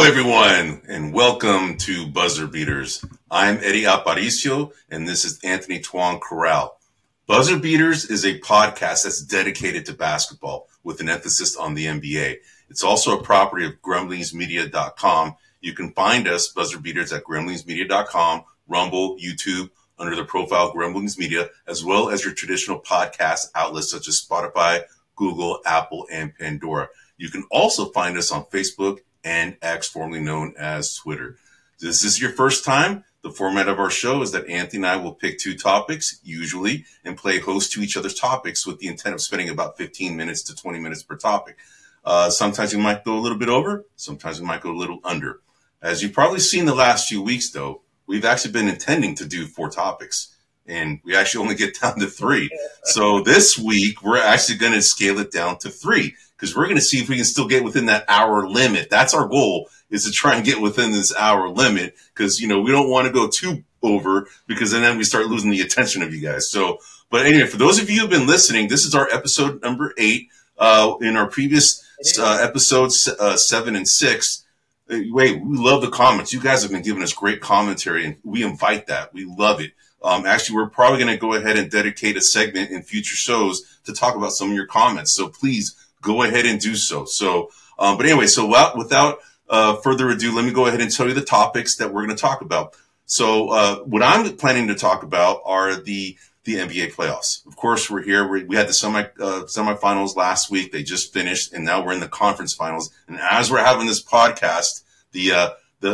everyone, and welcome to Buzzer Beaters. I'm Eddie Aparicio, and this is Anthony Tuan Corral. Buzzer Beaters is a podcast that's dedicated to basketball with an emphasis on the NBA. It's also a property of gremlingsmedia.com. You can find us, Buzzer Beaters, at gremlingsmedia.com, Rumble, YouTube, under the profile Gremlings Media, as well as your traditional podcast outlets such as Spotify, Google, Apple, and Pandora. You can also find us on Facebook and X, formerly known as Twitter. If this is your first time, the format of our show is that Anthony and I will pick two topics, usually, and play host to each other's topics with the intent of spending about 15 minutes to 20 minutes per topic. Sometimes we might go a little bit over, sometimes we might go a little under. As you've probably seen the last few weeks, though, we've actually been intending to do 4 topics, and we actually only get down to 3. So this week, we're actually going to scale it down to 3. Because we're going to see if we can still get within that hour limit. That's our goal, is to try and get within this hour limit. Because, we don't want to go too over, because then we start losing the attention of you guys. So, but anyway, for those of you who've been listening, this is our episode number 8. In our previous episodes 7 and 6, we love the comments. You guys have been giving us great commentary, and we invite that. We love it. Actually, we're probably going to go ahead and dedicate a segment in future shows to talk about some of your comments. So please, go ahead and do so. But anyway, without further ado, let me go ahead and tell you the topics that we're going to talk about. So what I'm planning to talk about are the NBA playoffs. Of course, we're here. We had the semifinals last week. They just finished, and now we're in the conference finals. And as we're having this podcast, the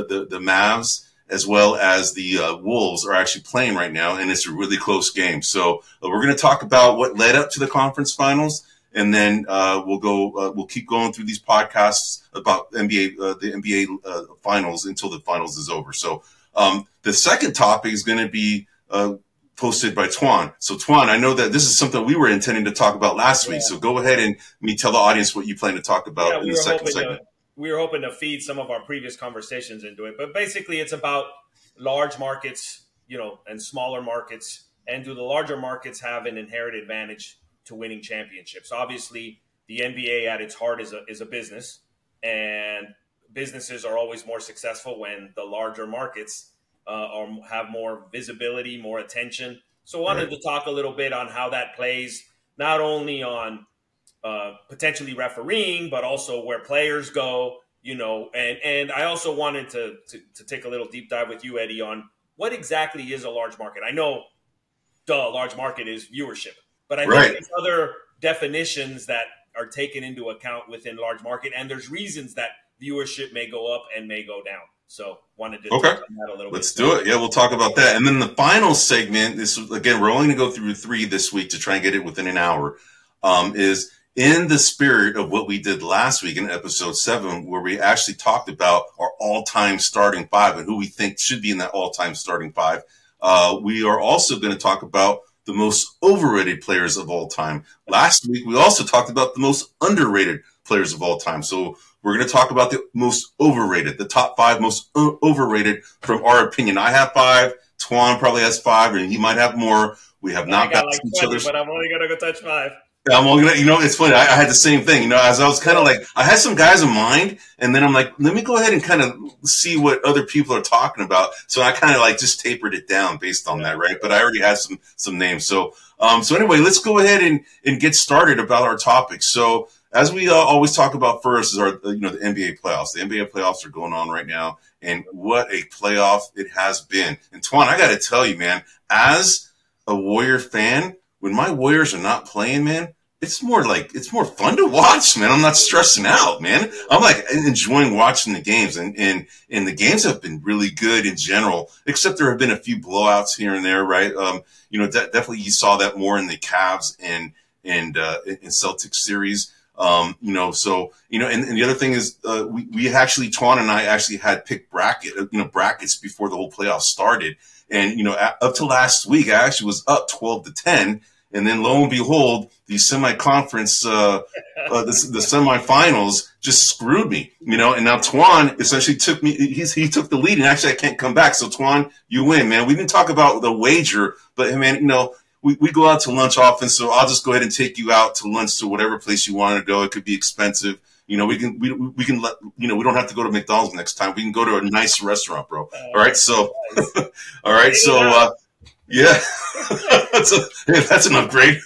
Mavs as well as the Wolves are actually playing right now, and it's a really close game. So we're going to talk about what led up to the conference finals. And then we'll keep going through these podcasts about the NBA finals until the finals is over. So the second topic is going to be posted by Tuan. So Tuan, I know that this is something we were intending to talk about last week. So go ahead and tell the audience what you plan to talk about in the second segment. We were hoping to feed some of our previous conversations into it, but basically it's about large markets, and smaller markets. And do the larger markets have an inherent advantage to winning championships? Obviously, the NBA at its heart is a business, and businesses are always more successful when the larger markets have more visibility, more attention. So I wanted to talk a little bit on how that plays, not only on potentially refereeing, but also where players go, and I also wanted to take a little deep dive with you, Eddie, on what exactly is a large market. I know, large market is viewership. But I think there's other definitions that are taken into account within large market, and there's reasons that viewership may go up and may go down. So wanted to touch on that a little bit. Let's do it. Yeah, we'll talk about that. And then the final segment, we're only going to go through 3 this week to try and get it within an hour, is in the spirit of what we did last week in episode 7, where we actually talked about our all-time starting 5 and who we think should be in that all-time starting 5. We are also going to talk about the most overrated players of all time. Last week, we also talked about the most underrated players of all time. So we're going to talk about the most overrated, the top 5 most overrated from our opinion. I have 5. Tuan probably has 5, and he might have more. We have not balanced each other. But I'm only going to go touch 5. I'm only gonna, it's funny. I had the same thing, as I was kind of like, I had some guys in mind, and then I'm like, let me go ahead and kind of see what other people are talking about. So I kind of just tapered it down based on that, right? But I already had some names. So anyway, let's go ahead and get started about our topics. So as we always talk about first is the NBA playoffs. The NBA playoffs are going on right now, and what a playoff it has been. And Tuan, I got to tell you, man, as a Warrior fan, when my Warriors are not playing, man, it's more fun to watch, man. I'm not stressing out, man. I'm enjoying watching the games, and the games have been really good in general, except there have been a few blowouts here and there, right? Definitely you saw that more in the Cavs and in Celtics series. And the other thing is, we actually, Tuan and I actually had picked brackets before the whole playoffs started. And, up to last week, I actually was up 12-10. And then lo and behold, the semi-conference, the semifinals just screwed me, and now Tuan essentially he took the lead, and actually I can't come back. So Tuan, you win, man. We didn't talk about the wager, but man, we go out to lunch often, so I'll just go ahead and take you out to lunch to whatever place you want to go. It could be expensive. we can let, we don't have to go to McDonald's next time. We can go to a nice restaurant, bro. All right. So, all right. So, yeah, that's an upgrade.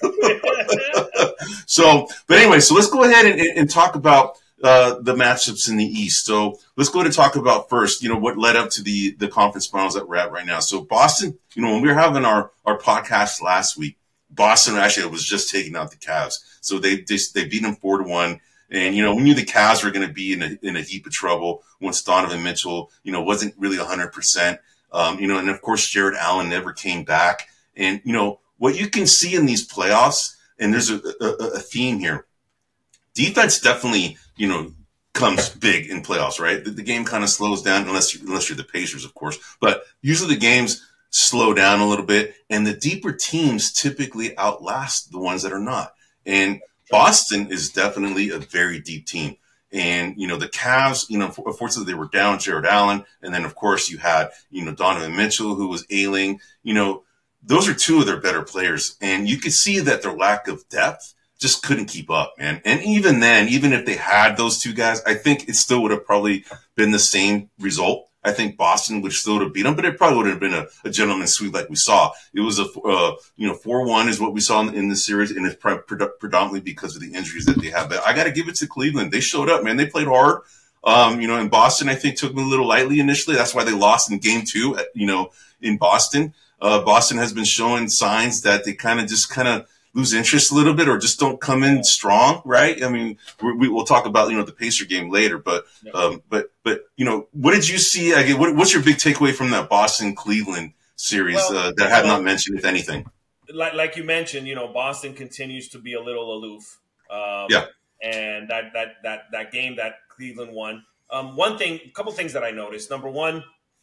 So, but anyway, so let's go ahead and talk about the matchups in the East. So let's go ahead and talk about first, what led up to the conference finals that we're at right now. So Boston, when we were having our podcast last week, Boston actually was just taking out the Cavs. So they beat them 4-1. And, we knew the Cavs were going to be in a heap of trouble once Donovan Mitchell, wasn't really 100%. And of course, Jared Allen never came back. And, what you can see in these playoffs, and there's a theme here. Defense definitely, comes big in playoffs, right? The game kind of slows down unless you're the Pacers, of course. But usually the games slow down a little bit, and the deeper teams typically outlast the ones that are not. And Boston is definitely a very deep team. And, the Cavs, unfortunately they were down Jared Allen. And then, of course, you had, Donovan Mitchell, who was ailing. Those are two of their better players. And you could see that their lack of depth just couldn't keep up, man. And even then, even if they had those two guys, I think it still would have probably been the same result. I think Boston would still have beat them, but it probably would have been a gentleman's sweep like we saw. It was 4-1 is what we saw in the series, and it's predominantly because of the injuries that they have. But I got to give it to Cleveland. They showed up, man. They played hard. And Boston, I think, took them a little lightly initially. That's why they lost in game 2, in Boston. Boston has been showing signs that they kind of lose interest a little bit or just don't come in strong, right? I mean, we'll talk about, the Pacer game later, but what did you see? What's your big takeaway from that Boston-Cleveland series that I have not mentioned, if anything? Like you mentioned, Boston continues to be a little aloof. And that game that Cleveland won. A couple things that I noticed. Number one,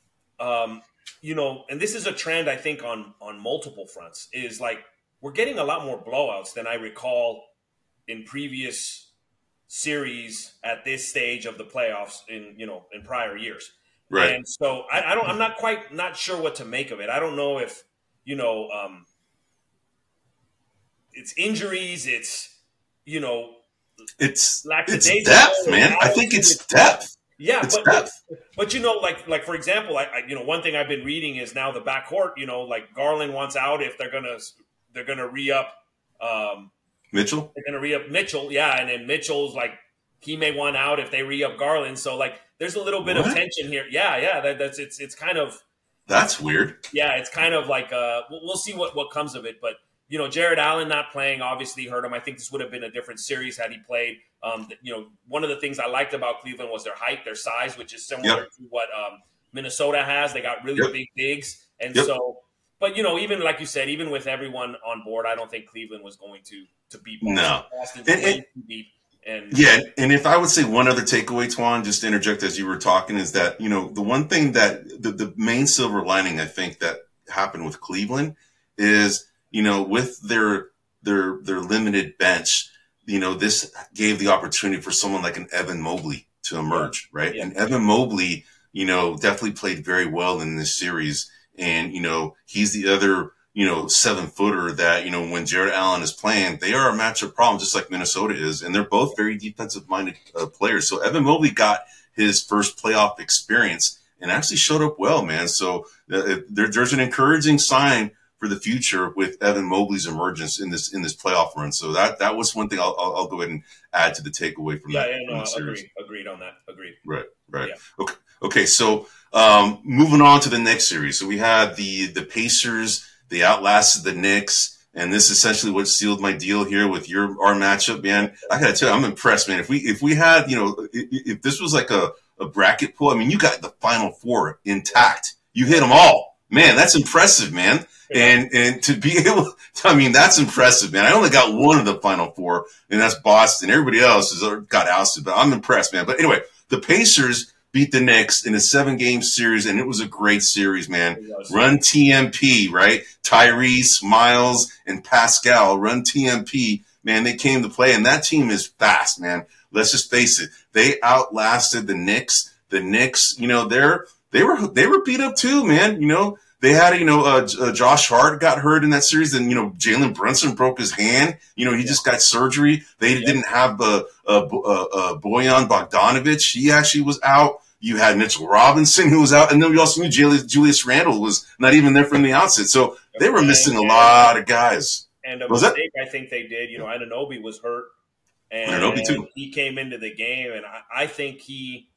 and this is a trend I think on multiple fronts, is like we're getting a lot more blowouts than I recall in previous series at this stage of the playoffs in prior years. Right. And so I'm not sure what to make of it. I don't know if, it's injuries, it's depth, man. I think it's depth. Yeah, it's depth. But like for example, I one thing I've been reading is now the backcourt, like Garland wants out if they're gonna re-up Mitchell. They're gonna re-up Mitchell, yeah, and then Mitchell's like he may want out if they re-up Garland. So like there's a little bit of tension here. Yeah, it's kind of that's weird. Yeah, it's kind of like we'll see what comes of it, but. Jared Allen not playing obviously hurt him. I think this would have been a different series had he played. One of the things I liked about Cleveland was their height, their size, which is similar to what Minnesota has. They got really big bigs. And so, but, even like you said, even with everyone on board, I don't think Cleveland was going to beat Boston. No. Boston's way too deep. And if I would say one other takeaway, Twan, just to interject as you were talking, is that, the one thing that the main silver lining, I think, that happened with Cleveland is – with their limited bench, this gave the opportunity for someone like an Evan Mobley to emerge, right? Yeah. And Evan Mobley, definitely played very well in this series. And, he's the other, 7-footer that, when Jared Allen is playing, they are a matchup problem, just like Minnesota is. And they're both very defensive-minded players. So Evan Mobley got his first playoff experience and actually showed up well, man. So there's an encouraging sign for the future with Evan Mobley's emergence in this playoff run. So that was one thing I'll go ahead and add to the takeaway from that. Agreed on that. Agreed. Right. Yeah. Okay. So moving on to the next series. So we had the Pacers. They outlasted the Knicks, and this is essentially what sealed my deal here with our matchup, man. I gotta tell you, I'm impressed, man. If we had, if this was like a bracket pool, I mean, you got the Final Four intact. You hit them all, man. That's impressive, man. And to be able, that's impressive, man. I only got one of the Final Four, and that's Boston. Everybody else got ousted, but I'm impressed, man. But anyway, the Pacers beat the Knicks in a 7-game series, and it was a great series, man. Run TMP, right? Tyrese, Miles, and Pascal, run TMP. Man, they came to play, and that team is fast, man. Let's just face it. They outlasted the Knicks. The Knicks, they were beat up too, man. they had, Josh Hart got hurt in that series, and Jalen Brunson broke his hand. He just got surgery. They didn't have Bojan Bogdanovic. He actually was out. You had Mitchell Robinson who was out, and then we also knew Julius Randle was not even there from the outset. So they were missing a lot of guys. And a mistake I think they did. Anunoby was hurt, and Anunoby too. He came into the game, and I think he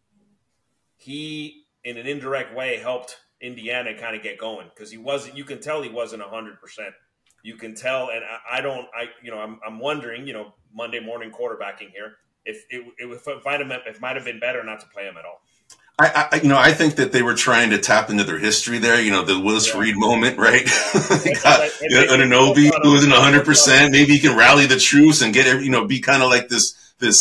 in an indirect way helped Indiana kind of get going, because he wasn't. You can tell he wasn't 100%. You can tell, and I'm wondering, Monday morning quarterbacking here, if it might have been better not to play him at all. I think that they were trying to tap into their history there. The Willis Reed moment, right? They got Anunoby, who isn't 100%. Maybe he can rally the troops and get be kind of like this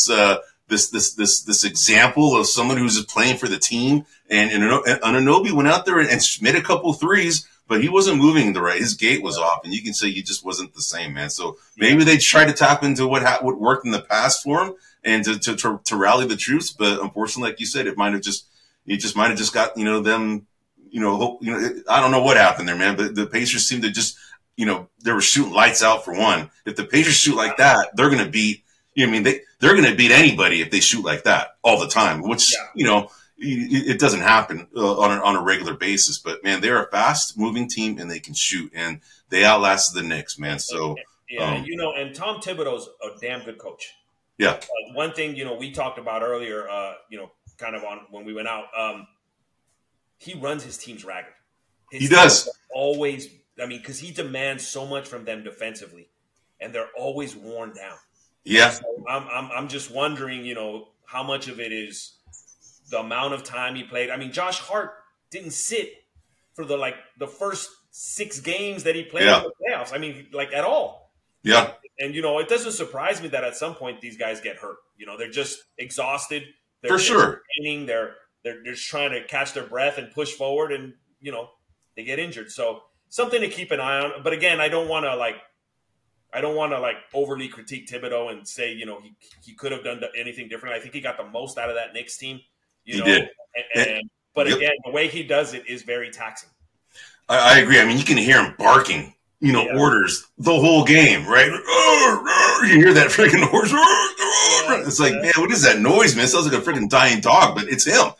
example of someone who's just playing for the team. And Anunoby went out there and made a couple threes, but he wasn't moving his gait was off, and you can say he just wasn't the same, man. So maybe they tried to tap into what worked in the past for him and to rally the troops. But unfortunately, like you said, it might have just got them. I don't know what happened there, man. But the Pacers seemed to just they were shooting lights out for one. If the Pacers shoot like that, they're going to beat. They're going to beat anybody if they shoot like that all the time, which it doesn't happen on a regular basis. But man, they're a fast moving team and they can shoot, and they outlasted the Knicks, man. So and Tom Thibodeau's a damn good coach. Yeah. One thing we talked about earlier, kind of on when we went out, he runs his teams ragged. He does always. Because he demands so much from them defensively, and they're always worn down. Yeah. So I'm just wondering, how much of it is the amount of time he played. Josh Hart didn't sit for the first 6 games that he played in the playoffs. At all. Yeah. And it doesn't surprise me that at some point these guys get hurt. They're just exhausted. For sure. They're just trying to catch their breath and push forward, and they get injured. So something to keep an eye on. But again, I don't want to overly critique Thibodeau and say he could have done anything different. I think he got the most out of that Knicks team. He did. But again, the way he does it is very taxing. I agree. You can hear him barking, orders the whole game, right? You hear that freaking horse. It's like, man, what is that noise, man? It sounds like a freaking dying dog, but it's him.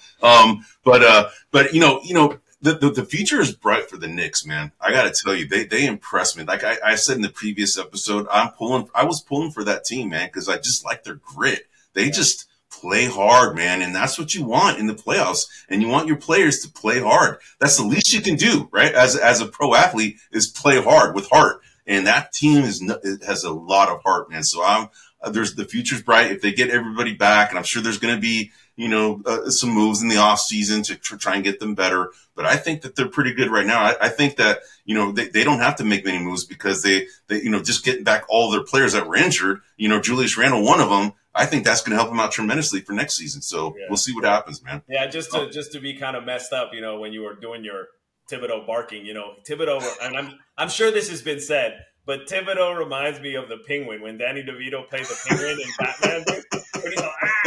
The future is bright for the Knicks, man. I got to tell you, they impress me. Like I said in the previous episode, I was pulling for that team, man, because I just like their grit. They just play hard, man, and that's what you want in the playoffs. And you want your players to play hard. That's the least you can do, right? As a pro athlete, is play hard with heart. And that team has a lot of heart, man. So the future's bright if they get everybody back, and I'm sure there's going to be some moves in the off season to try and get them better. But I think that they're pretty good right now. I think that they don't have to make many moves because they just getting back all their players that were injured. Julius Randle, one of them. I think that's going to help them out tremendously for next season. So we'll see what happens, man. Yeah, just to be kind of messed up, when you were doing your Thibodeau barking, Thibodeau, and I'm sure this has been said, but Thibodeau reminds me of the Penguin when Danny DeVito played the Penguin in Batman. When he's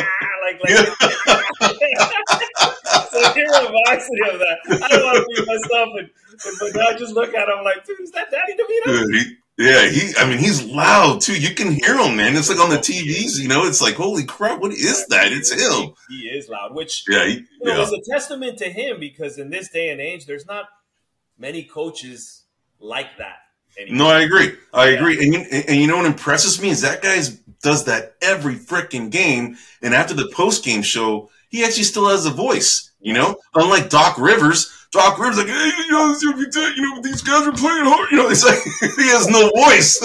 so he reminds me of that. I don't want to be messed up, but I just look at him like, dude, is that Danny DeVito? He's loud too. You can hear him, man. It's like on the TVs, it's like, holy crap, what is that? It's him. He is loud, which is a testament to him, because in this day and age, there's not many coaches like that anymore. No, I agree. And what impresses me is that guy does that every freaking game. And after the post-game show, he actually still has a voice, unlike Doc Rivers. Doc Rivers like, hey, these guys are playing hard. It's like he has no voice,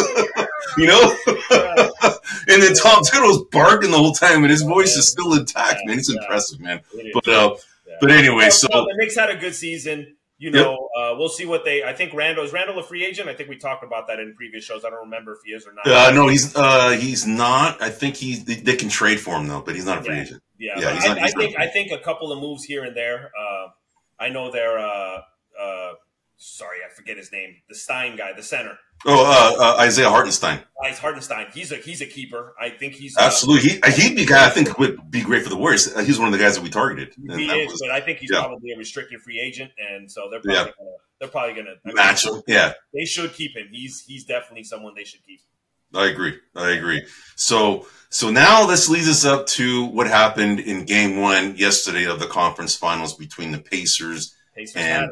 And then Tom Thibodeau's barking the whole time, and his voice is still intact, man. It's impressive, man. But anyway, so the Knicks had a good season. We'll see what I think is Randle a free agent? I think we talked about that in previous shows. I don't remember if he is or not. No, he's not. I think they can trade for him though, but he's not a free agent. Yeah, I think a couple of moves here and there. I know they're sorry, I forget his name. The Stein guy, the center. Isaiah Hartenstein. It's Hartenstein. He's a keeper. I think he's Absolutely. He'd be a guy I think would be great for the Warriors. He's one of the guys that we targeted. He is, but I think he's probably a restricted free agent, and so they're probably gonna match him. Yeah, they should keep him. He's definitely someone they should keep. I agree. So now this leads us up to what happened in Game 1 yesterday of the conference finals between the Pacers and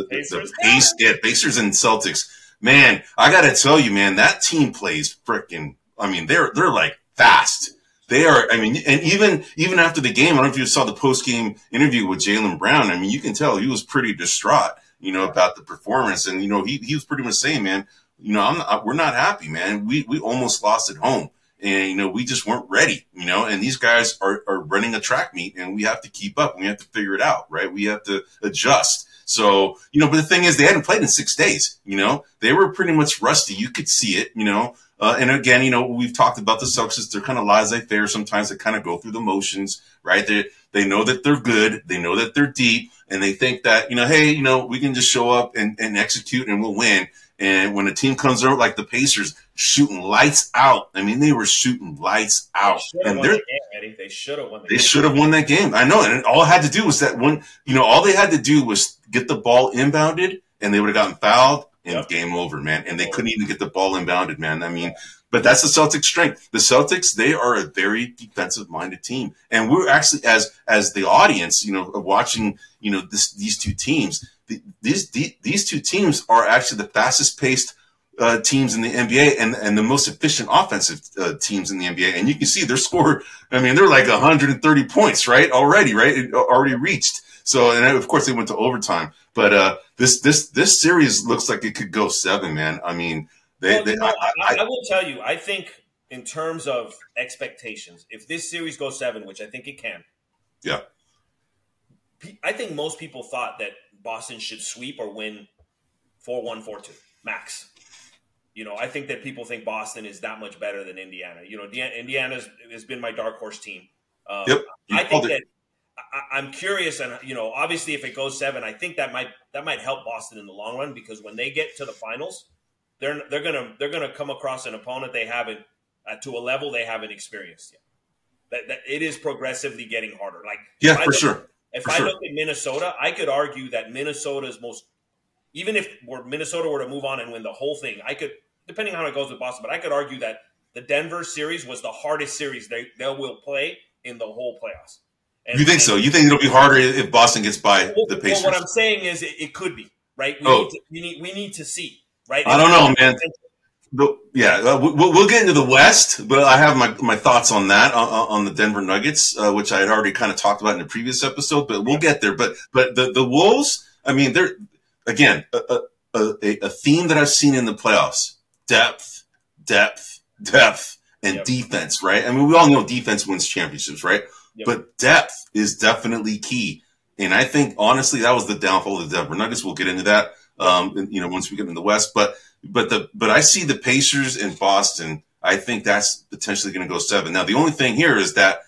Pacers and Celtics. Man, I got to tell you, man, that team plays freaking. I mean, they're like fast. They are. I mean, and even after the game, I don't know if you saw the post game interview with Jaylen Brown. I mean, you can tell he was pretty distraught, about the performance, and he was pretty much saying, man, we're not happy, man. We almost lost at home, and we just weren't ready, And these guys are running a track meet, and we have to keep up. We have to figure it out, right? We have to adjust. So, but the thing is, they hadn't played in 6 days, They were pretty much rusty. You could see it, And again, we've talked about the Celtics. They're kind of laissez-faire. Sometimes they kind of go through the motions, right? They know that they're good. They know that they're deep. And they think that, hey, we can just show up and execute and we'll win. And when a team comes out like the Pacers, shooting lights out. I mean, they were shooting lights out. They should have won the game. They should have won that game. I know. And all I had to do was that one, all they had to do was get the ball inbounded and they would have gotten fouled and game over, man. And they couldn't even get the ball inbounded, man. I mean, but that's the Celtics' strength. The Celtics, they are a very defensive-minded team. And we're actually, as the audience, watching, these two teams, these two teams are actually the fastest-paced teams in the NBA and the most efficient offensive teams in the NBA. And you can see their score. I mean, they're like 130 points, right? Already, right? It already reached. So, and of course, they went to overtime. But this series looks like it could go 7, man. I mean, I will tell you, I think in terms of expectations, if this series goes 7, which I think it can, yeah, I think most people thought that Boston should sweep or win 4-1, 4-2 max. I think that people think Boston is that much better than Indiana. Indiana has been my dark horse team. Yep. I think that I'm curious, and obviously, if it goes 7, I think that might help Boston in the long run because when they get to the finals, they're gonna come across an opponent they haven't to a level they haven't experienced yet. That it is progressively getting harder. For sure. If I look at Minnesota, I could argue that Minnesota's even if Minnesota were to move on and win the whole thing, I could, depending on how it goes with Boston, but I could argue that the Denver series was the hardest series they will play in the whole playoffs. You think so? You think it'll be harder if Boston gets by the Pacers? Well, what I'm saying is it could be, right? We need to see, right? I don't know, man. We'll get into the West, but I have my thoughts on that, on the Denver Nuggets, which I had already kind of talked about in the previous episode, but we'll get there. But the Wolves, I mean, they're, again, a theme that I've seen in the playoffs: depth, and defense, right? I mean, we all know defense wins championships, right? Yep. But depth is definitely key. And I think, honestly, that was the downfall of the Denver Nuggets. We'll get into that, once we get in the West. But I see the Pacers in Boston. I think that's potentially going to go 7. Now, the only thing here is that,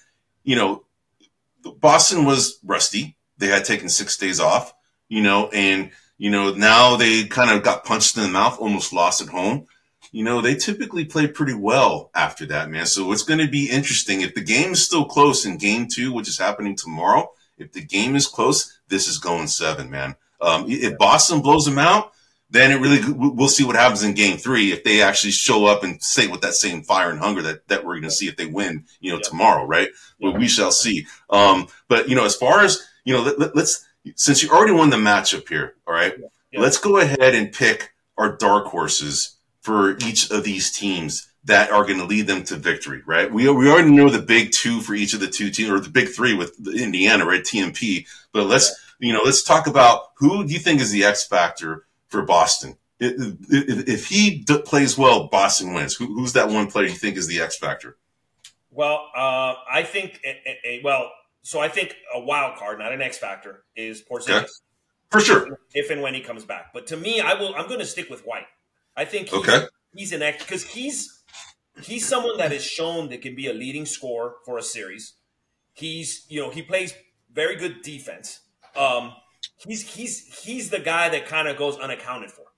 Boston was rusty. They had taken 6 days off, and, now they kind of got punched in the mouth, almost lost at home. They typically play pretty well after that, man. So it's going to be interesting. If the game is still close in Game 2, which is happening tomorrow, if the game is close, this is going 7, man. If Boston blows them out, then we'll see what happens in Game 3 if they actually show up and stay with that same fire and hunger that we're going to see if they win, tomorrow, right? But we shall see. But as far as let's since you already won the matchup here, all right, let's go ahead and pick our dark horses for each of these teams that are going to lead them to victory, right? We already know the big 2 for each of the 2 teams, or the big 3 with Indiana, right? TMP. But let's talk about who do you think is the X factor for Boston? If he plays well, Boston wins. Who's that one player you think is the X factor? Well, I think I think a wild card, not an X factor, is Porzingis. Okay. For sure. If and when he comes back. But to me, I'm going to stick with White. I think he's an X because he's someone that is shown that can be a leading scorer for a series. He plays very good defense. He's the guy that kind of goes unaccounted for.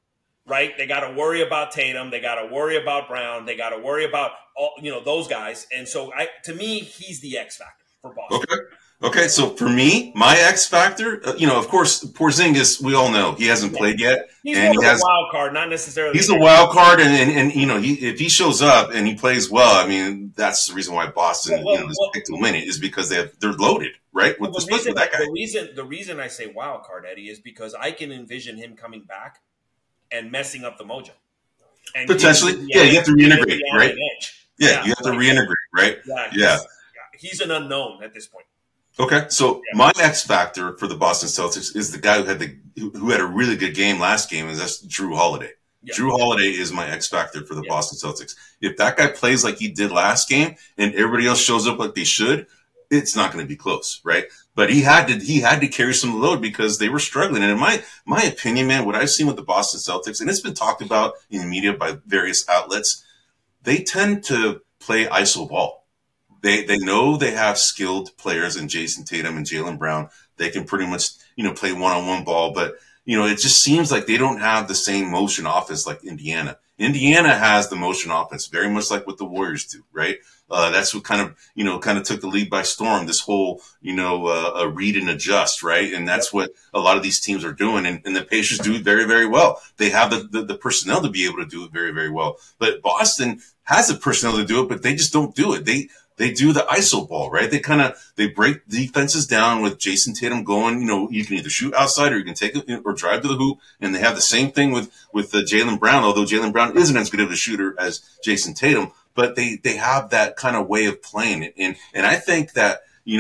right? They got to worry about Tatum. They got to worry about Brown. They got to worry about those guys. And so, to me, he's the X factor for Boston. Okay. So for me, my X factor, of course, Porzingis, we all know he hasn't played yet. He's more of a wild card, not necessarily. He's a wild card, and if he shows up and he plays well, I mean, that's the reason why Boston is picked to win it, is because they're loaded, right? With that guy. The reason I say wild card, Eddie, is because I can envision him coming back and messing up the mojo. And potentially, you have to reintegrate, right? Yeah, you have to reintegrate, right? Yeah. He's an unknown at this point. Okay, so my X factor for the Boston Celtics is the guy who had a really good game last game, and that's Drew Holiday. Yeah. Drew Holiday is my X factor for the Boston Celtics. If that guy plays like he did last game, and everybody else shows up like they should, it's not going to be close, right? But he had to carry some load because they were struggling. And in my opinion, man, what I've seen with the Boston Celtics, and it's been talked about in the media by various outlets, they tend to play iso ball. They know they have skilled players in Jason Tatum and Jaylen Brown. They can pretty much, play one-on-one ball. But, it just seems like they don't have the same motion offense like Indiana. Indiana has the motion offense, very much like what the Warriors do, right? That's what kind of took the league by storm, this whole, read and adjust, right? And that's what a lot of these teams are doing. And the Pacers do it very, very well. They have the personnel to be able to do it very, very well. But Boston has the personnel to do it, but they just don't do it. They do the iso ball, right? They break defenses down with Jason Tatum going, you can either shoot outside or you can take it or drive to the hoop. And they have the same thing with Jaylen Brown, although Jaylen Brown isn't as good of a shooter as Jason Tatum, but they have that kind of way of playing it. And I think that,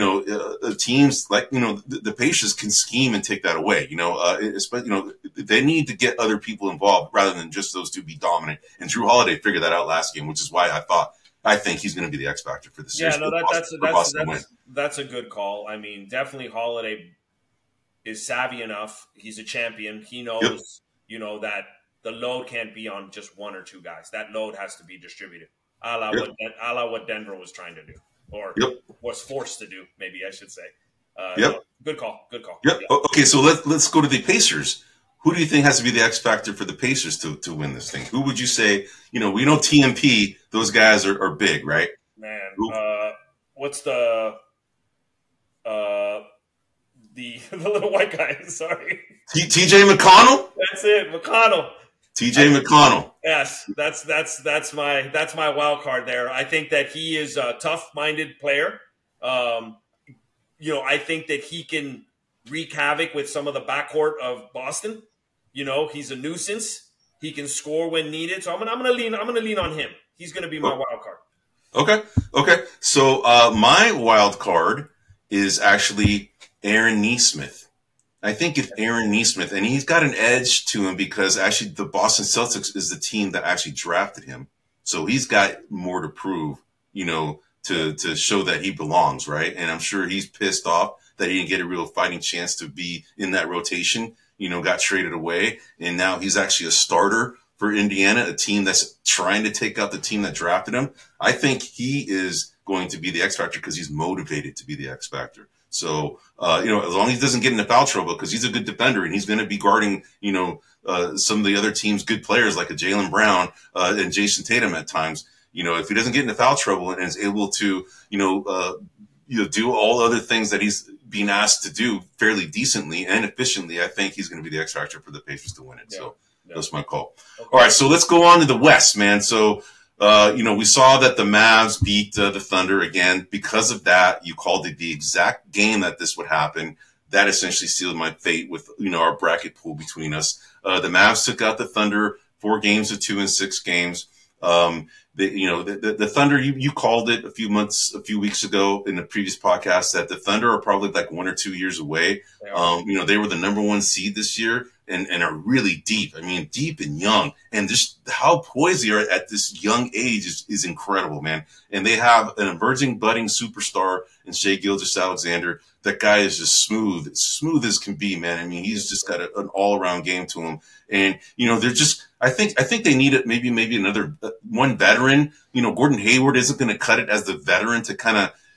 teams like, the Pacers can scheme and take that away, they need to get other people involved rather than just those two be dominant. And Drew Holiday figured that out last game, which is why I think he's going to be the X factor for the series. Yeah, no, that's a good call. I mean, definitely Holiday is savvy enough. He's a champion. He knows, that the load can't be on just one or two guys. That load has to be distributed, a la what Denver was trying to do, or was forced to do, maybe I should say. Good call. Yep. Okay, so let's go to the Pacers. Who do you think has to be the X factor for the Pacers to win this thing? Who would you say? We know TMP; those guys are big, right? Man, what's the little white guy? Sorry, TJ McConnell. That's it, McConnell. TJ McConnell. Yes, that's my wild card there. I think that he is a tough-minded player. I think that he can wreak havoc with some of the backcourt of Boston. He's a nuisance. He can score when needed. So I'm gonna lean on him. He's gonna be my wild card. Okay. So my wild card is actually Aaron Nesmith. I think if Aaron Nesmith, and he's got an edge to him because actually the Boston Celtics is the team that actually drafted him. So he's got more to prove, to show that he belongs, right? And I'm sure he's pissed off that he didn't get a real fighting chance to be in that rotation, got traded away. And now he's actually a starter for Indiana, a team that's trying to take out the team that drafted him. I think he is going to be the X factor because he's motivated to be the X factor. So, as long as he doesn't get into foul trouble, because he's a good defender and he's going to be guarding, some of the other team's good players like a Jaylen Brown and Jason Tatum at times. If he doesn't get into foul trouble and is able to, do all other things that he's being asked to do fairly decently and efficiently, I think he's going to be the X factor for the Pacers to win it. So that's my call. Okay. All right, so let's go on to the West, man. So, we saw that the Mavs beat the Thunder again. Because of that, you called it the exact game that this would happen. That essentially sealed my fate with, our bracket pool between us. The Mavs took out the Thunder 4 games to 2 in 6 games. The Thunder, you called it a few weeks ago in the previous podcast that the Thunder are probably like 1 or 2 years away. They were the number 1 seed this year and are really deep. I mean, deep and young, and just how poised they are at this young age is incredible, man. And they have an emerging budding superstar in Shai Gilgeous-Alexander. That guy is just smooth as can be, man. I mean, he's just got an all around game to him. And, they're just, I think they need it. Maybe another one veteran, Gordon Hayward isn't going to cut it as the veteran to kind of,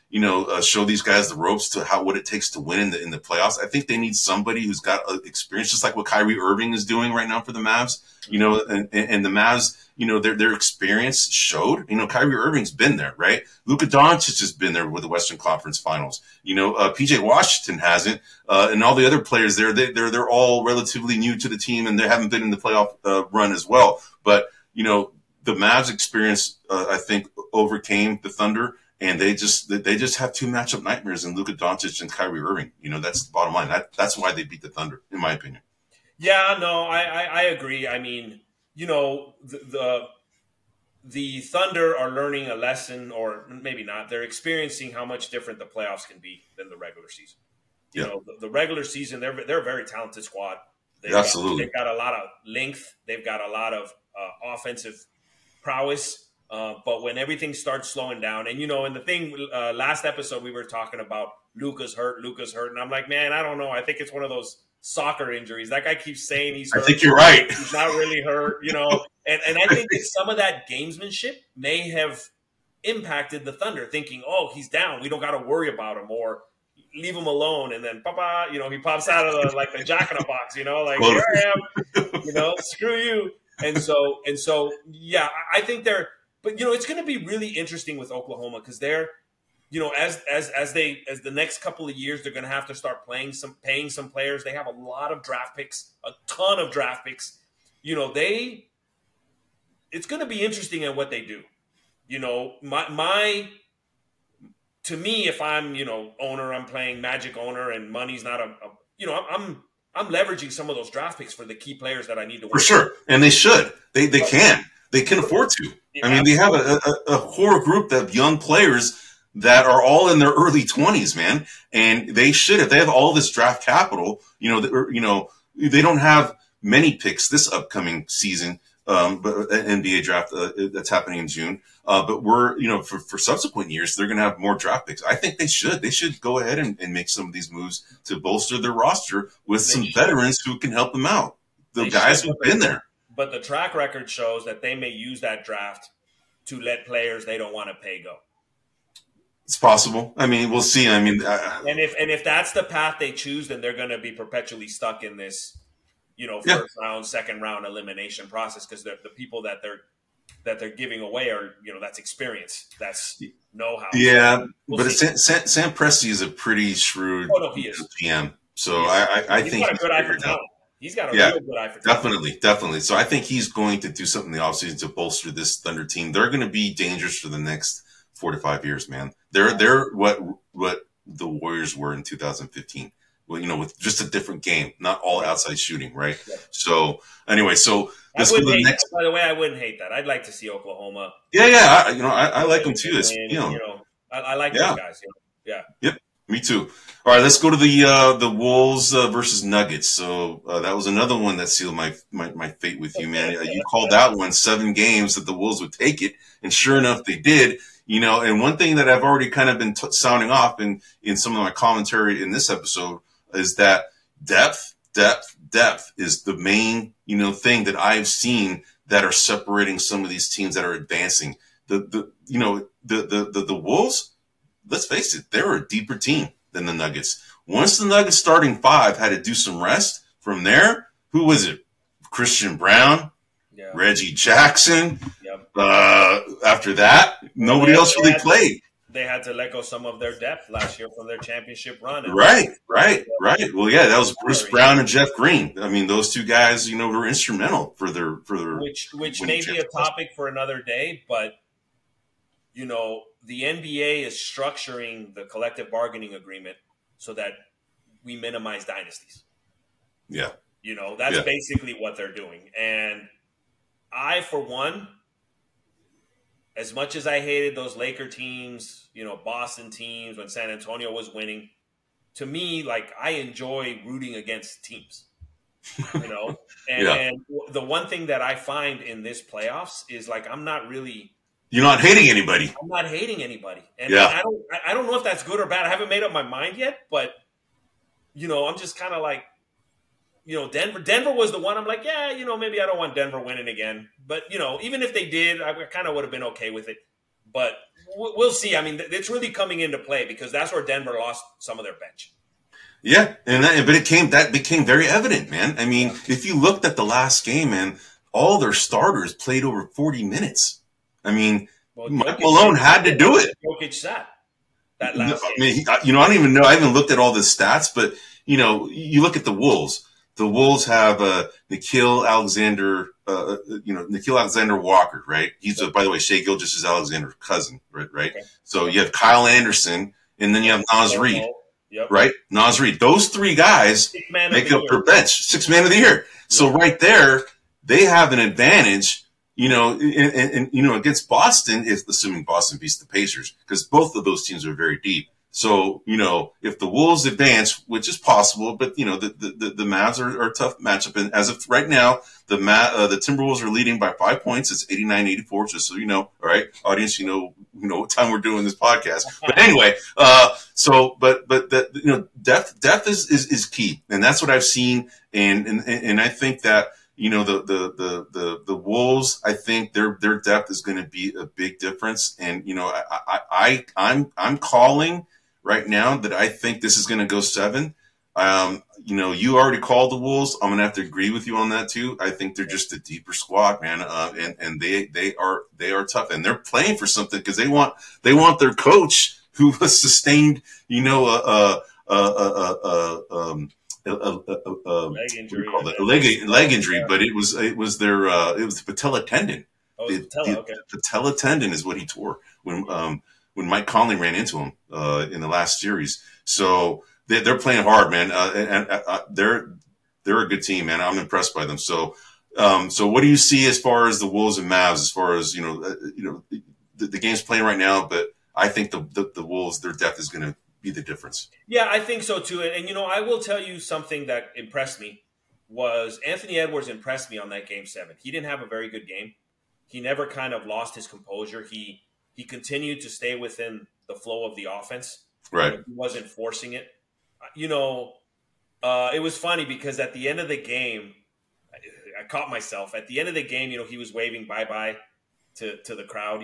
show these guys the ropes to what it takes to win in the playoffs. I think they need somebody who's got experience, just like what Kyrie Irving is doing right now for the Mavs. And the Mavs, their experience showed. Kyrie Irving's been there, right? Luka Doncic has been there with the Western Conference Finals. PJ Washington hasn't, and all the other players there, they're all relatively new to the team, and they haven't been in the playoff run as well. But the Mavs experience, I think, overcame the Thunder. And they just have two matchup nightmares in Luka Doncic and Kyrie Irving. That's the bottom line. That's why they beat the Thunder, in my opinion. Yeah, no, I agree. I mean, the Thunder are learning a lesson, or maybe not. They're experiencing how much different the playoffs can be than the regular season. The regular season, they're a very talented squad. Absolutely. They've got a lot of length. They've got a lot of offensive prowess. But when everything starts slowing down, and the thing, last episode we were talking about Luka's hurt, and I'm like, man, I don't know. I think it's one of those soccer injuries. That guy keeps saying he's hurt. I think you're right. He's not really hurt, and I think that some of that gamesmanship may have impacted the Thunder, thinking, oh, he's down, we don't got to worry about him, or leave him alone, and then he pops out of the Jack in the Box, here I am, screw you, and so yeah, I think they're. But it's going to be really interesting with Oklahoma, because they're, as the next couple of years, they're going to have to start paying some players. They have a lot of draft picks, a ton of draft picks. It's going to be interesting at what they do. To me, if I'm owner, I'm playing Magic owner, and money's not I'm leveraging some of those draft picks for the key players that I need to win. For sure, and they should. They can afford to. I mean, they have a core group of young players that are all in their early 20s, man. And they should, if they have all this draft capital, they don't have many picks this upcoming season, but NBA draft that's happening in June. But for subsequent years, they're going to have more draft picks. I think they should. They should go ahead and make some of these moves to bolster their roster with some veterans who can help them out. The guys who've been there. But the track record shows that they may use that draft to let players they don't want to pay go. It's possible. I mean, we'll see. I mean, and if that's the path they choose, then they're going to be perpetually stuck in this, first round, second round elimination process, because the people that they're giving away are, that's experience, that's know-how. Yeah, but Sam Presti is a pretty shrewd PM. So I think he's got a good eye for talent. He's got a real good eye for talent. Definitely. So I think he's going to do something in the offseason to bolster this Thunder team. They're going to be dangerous for the next 4 to 5 years, man. They're what the Warriors were in 2015. Well, with just a different game, not all outside shooting, right? Yeah. So anyway, let's go to the next. By the way, I wouldn't hate that. I'd like to see Oklahoma. Yeah. I like them too. I like those guys. Yeah. Yep. Me too. All right, let's go to the Wolves versus Nuggets. So that was another one that sealed my fate with you, man. You called that one 7 games that the Wolves would take it, and sure enough, they did. And one thing that I've already kind of been sounding off in some of my commentary in this episode is that depth is the main thing that I've seen that are separating some of these teams that are advancing. The Wolves. Let's face it, they were a deeper team than the Nuggets. Once the Nuggets starting 5 had to do some rest, from there, who was it? Christian Brown, Reggie Jackson. Yep. After that, nobody else really played. They had to let go some of their depth last year from their championship run. Right. Well, yeah, that was Bruce Brown and Jeff Green. I mean, those two guys, were instrumental for their which may be a topic for another day, but the NBA is structuring the collective bargaining agreement so that we minimize dynasties. Yeah. That's basically what they're doing. And I, for one, as much as I hated those Laker teams, Boston teams when San Antonio was winning, to me, I enjoy rooting against teams, and the one thing that I find in this playoffs is I'm not really, you're not hating anybody. I'm not hating anybody. And I don't know if that's good or bad. I haven't made up my mind yet, but, I'm just kind of Denver was the one I'm like, maybe I don't want Denver winning again. But, even if they did, I kind of would have been okay with it. but we'll see. I mean, it's really coming into play because that's where Denver lost some of their bench. Yeah, but that became very evident, man. I mean, if you looked at the last game, man, all their starters played over 40 minutes. I mean, Mike Malone had to do it. Jokic sat that last game. I mean, I don't even know. I haven't looked at all the stats, but you look at the Wolves. The Wolves have Nickeil Alexander Walker, right? He's by the way, Shai Gilgeous is Alexander's cousin, right? Okay. So you have Kyle Anderson, and then you have Naz Reid. Yep. Right? Naz Reid. Those three guys make up their bench. 6th man of the year. So right there, they have an advantage, and against Boston, assuming Boston beats the Pacers, because both of those teams are very deep. So, if the Wolves advance, which is possible, but, the Mavs are a tough matchup. And as of right now, the Timberwolves are leading by 5 points. It's 89-84, just so you know. All right, audience, you know what time we're doing this podcast. But anyway, depth is key. And that's what I've seen. And I think that, the Wolves, I think their depth is going to be a big difference. And, I'm calling right now that I think this is going to go 7. You already called the Wolves. I'm going to have to agree with you on that too. I think they're just a deeper squad, man. And they are tough, and they're playing for something because they want their coach who was sustained, leg injury, but it was the patella tendon. Oh, the patella tendon is what he tore when Mike Conley ran into him in the last series. So they're playing hard, man, and they're a good team, man. I'm impressed by them. So what do you see as far as the Wolves and Mavs? As far as the game's playing right now, but I think the Wolves, their depth is going to be the difference. Yeah, I think so too. And I will tell you something that impressed me was Anthony Edwards impressed me on that Game 7. He didn't have a very good game. He never kind of lost his composure. He continued to stay within the flow of the offense. Right. He wasn't forcing it. It was funny because at the end of the game, I caught myself. At the end of the game, he was waving bye-bye to the crowd,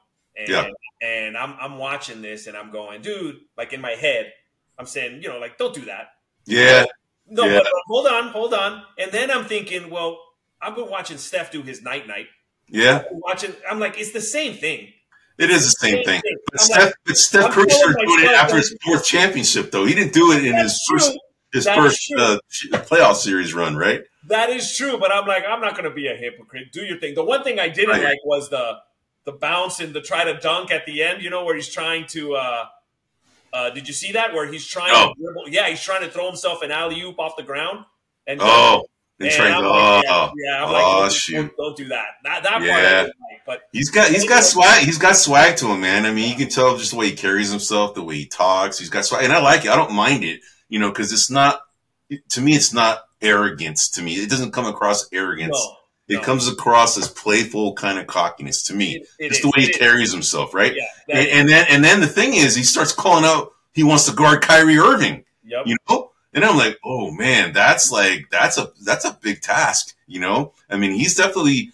And I'm watching this and I'm going, dude, like in my head, I'm saying, don't do that. Yeah. No, yeah. But hold on. And then I'm thinking, well, I've been watching Steph do his night-night. Yeah. I'm like, it's the same thing. It is the same thing. But Steph Curry started doing it after his 4th championship, though. He didn't do it in his first playoff series run, right? That is true, but I'm like, I'm not going to be a hypocrite. Do your thing. The one thing I didn't like was the bounce and the try to dunk at the end, where he's trying to did you see that? Where he's trying to dribble? Yeah, he's trying to throw himself an alley-oop off the ground. And I'm like, shoot. Don't do that. That part I didn't like, but he's got swag. He's got swag to him, man. I mean, you can tell just the way he carries himself, the way he talks. He's got swag, and I like it. I don't mind it, because it's not. To me, it's not arrogance. To me, it doesn't come across arrogance. No. It comes across as playful kind of cockiness to me. It's the way he carries himself, right? Yeah, and then the thing is, he starts calling out he wants to guard Kyrie Irving. Yep. And I'm like, oh man, that's a big task. I mean, he's definitely,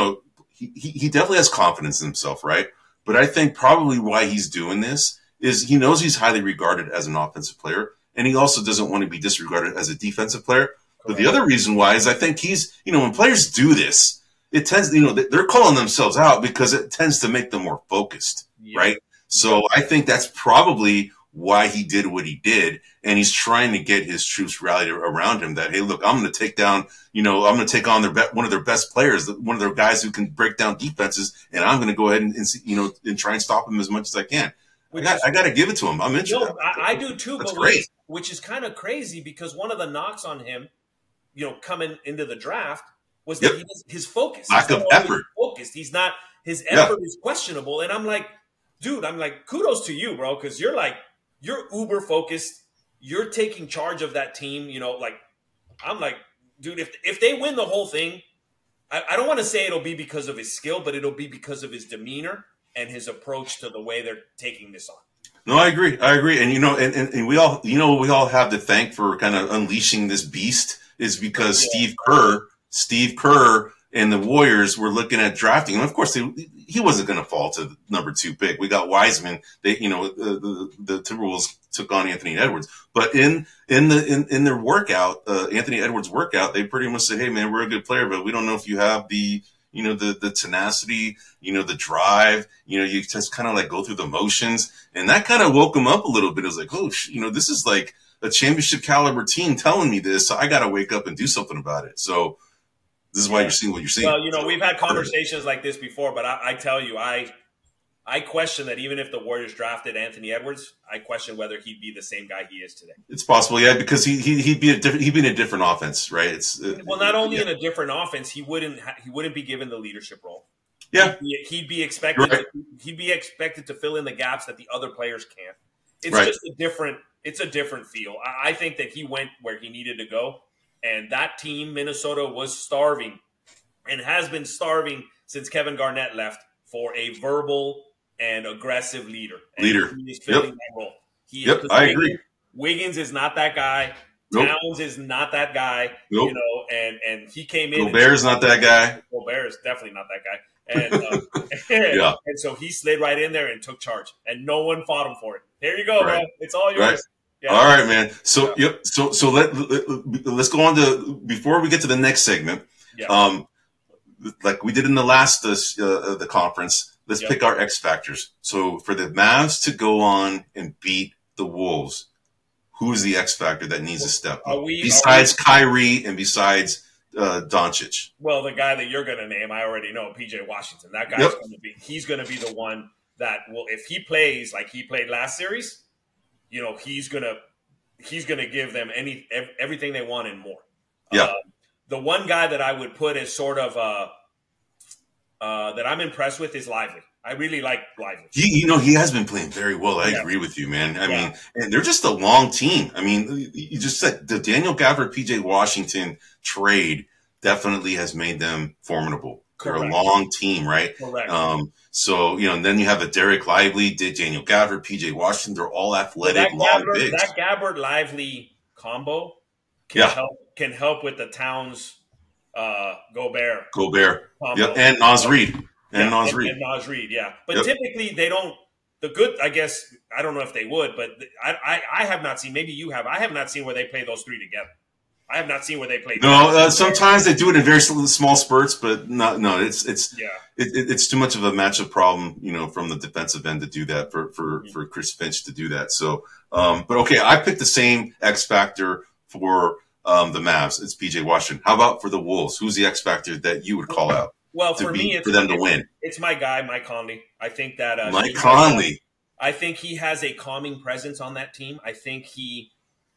he definitely has confidence in himself, right? But I think probably why he's doing this is he knows he's highly regarded as an offensive player, and he also doesn't want to be disregarded as a defensive player. But the other reason why is I think he's, when players do this, it tends, they're calling themselves out because it tends to make them more focused, right? So I think that's probably why he did what he did. And he's trying to get his troops rallied around him that, hey, look, I'm going to take down, I'm going to take on one of their best players, one of their guys who can break down defenses. And I'm going to go ahead and try and stop him as much as I can. I got to give it to him. I'm interested. I do too. That's great. Which is kind of crazy because one of the knocks on him, coming into the draft was that his focus. Lack of effort. Focused. He's not, his effort is questionable. And I'm like, dude, kudos to you, bro. Cause you're uber focused. You're taking charge of that team. I'm like, dude, if they win the whole thing, I don't want to say it'll be because of his skill, but it'll be because of his demeanor and his approach to the way they're taking this on. No, I agree. And we all, we all have to thank for kind of unleashing this beast is because Steve Kerr and the Warriors were looking at drafting him. Of course, he wasn't going to fall to the number 2 pick. We got Wiseman. They, the Timberwolves took on Anthony Edwards, but in their workout, Anthony Edwards workout, they pretty much said, "Hey, man, we're a good player, but we don't know if you have the tenacity, the drive. You just kind of like go through the motions," and that kind of woke him up a little bit. It was like, "Oh, this is like a championship caliber team telling me this, so I got to wake up and do something about it." So. This is why you're seeing what you're seeing. Well, we've had conversations like this before, but I tell you, I question that even if the Warriors drafted Anthony Edwards, I question whether he'd be the same guy he is today. It's possible, yeah, because he'd be in a different offense, right? It's not only in a different offense, he wouldn't be given the leadership role. Yeah, he'd be expected. Right. He'd be expected to fill in the gaps that the other players can't. It's right. just a different feel. I think that he went where he needed to go. And that team, Minnesota, was starving and has been starving since Kevin Garnett left for a verbal and aggressive leader. And he is filling that role. I agree. Wiggins is not that guy. Nope. Towns is not that guy. Nope. And he came in. Gobert's not that guy. Gobert is definitely not that guy. And and so he slid right in there and took charge. And no one fought him for it. Here you go, bro. It's all yours. Right. Yeah. All right, man. So So let's go on to, before we get to the next segment. Yeah. Like we did in the last the conference, let's pick our X factors. So for the Mavs to go on and beat the Wolves, who's the X factor that needs to step up besides Kyrie and besides Doncic? Well, the guy that you're going to name, I already know, PJ Washington. That guy's he's going to be the one that will, if he plays like he played last series. He's gonna give them everything they want and more. Yeah. The one guy that I would put as sort of that I'm impressed with is Lively. I really like Lively. He has been playing very well. I agree with you, man. I mean, and they're just a long team. I mean, you just said the Daniel Gafford, PJ Washington trade definitely has made them formidable. Correct. They're a long team, right? Correct. So, and then you have a Derek Lively, Daniel Gafford, PJ Washington. They're all athletic, long, big. That Gabbard-Lively combo can help with the Towns Gobert. Yep, and Naz Reid. And Naz Reid, yeah. But typically they don't – the good – I guess – I don't know if they would, but I have not seen – maybe you have. I have not seen where they play those three together. I have not seen where they play. No, sometimes they do it in very small spurts, but no, it's too much of a matchup problem, from the defensive end to do that for Chris Finch to do that. So, but okay, I picked the same X factor for the Mavs. It's PJ Washington. How about for the Wolves? Who's the X factor that you would call out? Well, for me, for them to win, it's my guy, Mike Conley. I think that Mike Conley. I think he has a calming presence on that team. I think he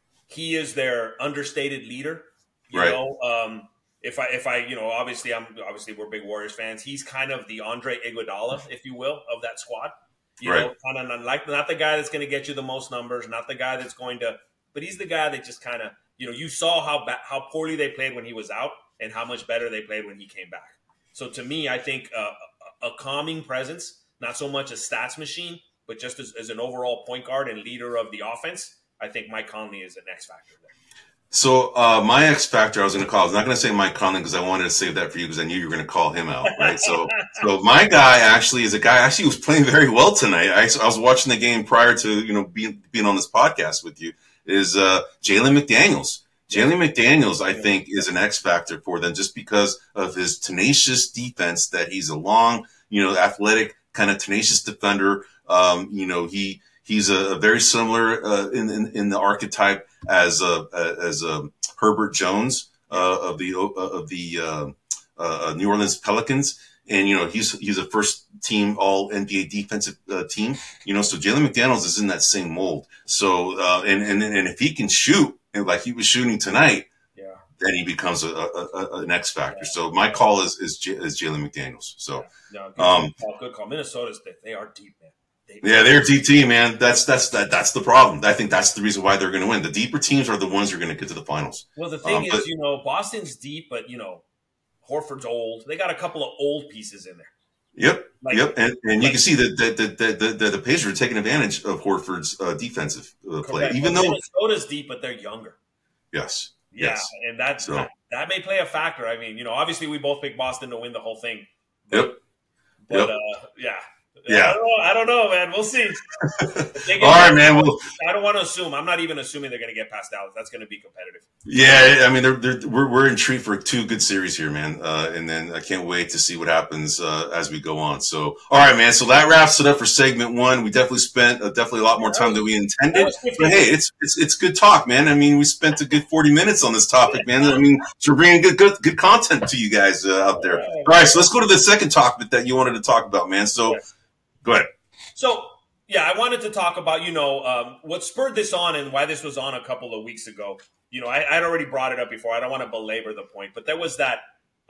is their understated leader. You know, if I, obviously we're big Warriors fans. He's kind of the Andre Iguodala, if you will, of that squad. You know, kind of not the guy that's going to get you the most numbers, not the guy that's going to, but he's the guy that just kind of, you saw how poorly they played when he was out and how much better they played when he came back. So to me, I think a calming presence, not so much a stats machine, but just as an overall point guard and leader of the offense. I think Mike Conley is an X factor there. So my X factor, I was not going to say Mike Conley because I wanted to save that for you because I knew you were going to call him out, right? So my guy actually is a guy who was playing very well tonight. I was watching the game prior to being on this podcast with you. Is Jalen McDaniels? Jalen McDaniels, I think, is an X factor for them just because of his tenacious defense. That he's a long, athletic, kind of tenacious defender. He's a very similar in the archetype as Herbert Jones of the New Orleans Pelicans, and he's a first team All NBA defensive team. So Jalen McDaniels is in that same mold. So and if he can shoot like he was shooting tonight, then he becomes an X factor. Yeah. So my call is Jalen McDaniels. So good call. Minnesota's they are deep, man. They're a deep team, man. That's the problem. I think that's the reason why they're going to win. The deeper teams are the ones who are going to get to the finals. Well, the thing is, Boston's deep, but Horford's old. They got a couple of old pieces in there. Yep, and you can see that the Pacers are taking advantage of Horford's defensive play, even though Minnesota's deep, but they're younger. Yes. Yeah, and that's that may play a factor. I mean, obviously we both picked Boston to win the whole thing. Yep. But yeah. Yeah. I don't know, man. We'll see. All right, man. Well, I don't want to assume. I'm not even assuming they're going to get past Dallas. That's going to be competitive. Yeah, I mean, we're in treat for 2 good series here, man. And then I can't wait to see what happens as we go on. So, all right, man. So that wraps it up for segment 1. We definitely spent definitely a lot more time than we intended. But hey, it's good talk, man. I mean, we spent a good 40 minutes on this topic, man. I mean, so we're bringing good content to you guys out there. All right, so let's go to the second topic that you wanted to talk about, man. So. Go ahead. So, yeah, I wanted to talk about, what spurred this on and why this was on a couple of weeks ago. I'd already brought it up before. I don't want to belabor the point, but there was that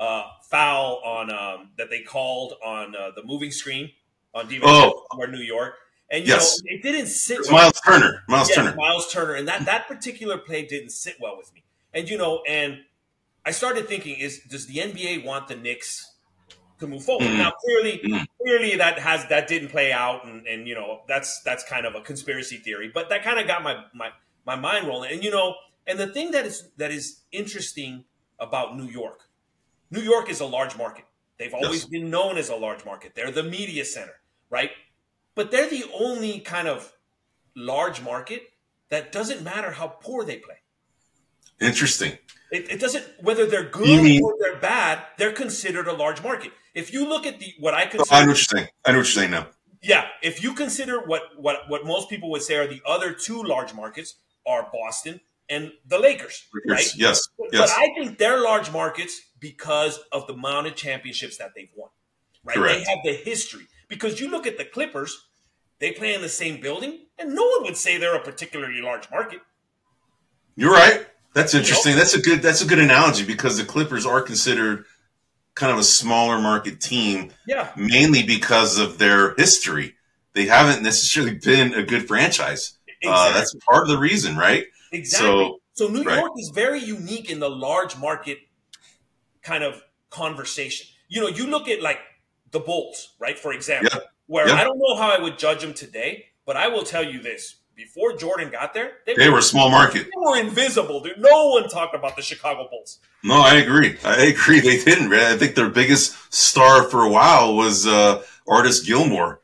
foul on that they called on the moving screen on DeVay or New York. And, it didn't sit well. Miles Turner. And that particular play didn't sit well with me. And, and I started thinking, does the NBA want the Knicks to move forward? Now, clearly that didn't play out, and that's kind of a conspiracy theory, but that kind of got my mind rolling. And and the thing that is interesting about New York is a large market. They've always been known as a large market. They're the media center, right? But they're the only kind of large market that doesn't matter how poor they play. Interesting. It doesn't, whether they're good or they're bad, they're considered a large market. If you look at what I consider, I know what you're saying now. Yeah, if you consider what most people would say are the other 2 large markets are Boston and the Lakers, right? Yes. But I think they're large markets because of the amount of championships that they've won, right? Correct. They have the history. Because you look at the Clippers, they play in the same building, and no one would say they're a particularly large market. You're right. That's interesting. That's a good analogy, because the Clippers are considered kind of a smaller market team, mainly because of their history. They haven't necessarily been a good franchise. Exactly. That's part of the reason, right? Exactly. So New York is very unique in the large market kind of conversation. You look at like the Bulls, right, for example, where I don't know how I would judge them today, but I will tell you this. Before Jordan got there, they were a small market. They were invisible, dude. No one talked about the Chicago Bulls. No, I agree. They didn't. I think their biggest star for a while was Artis Gilmore.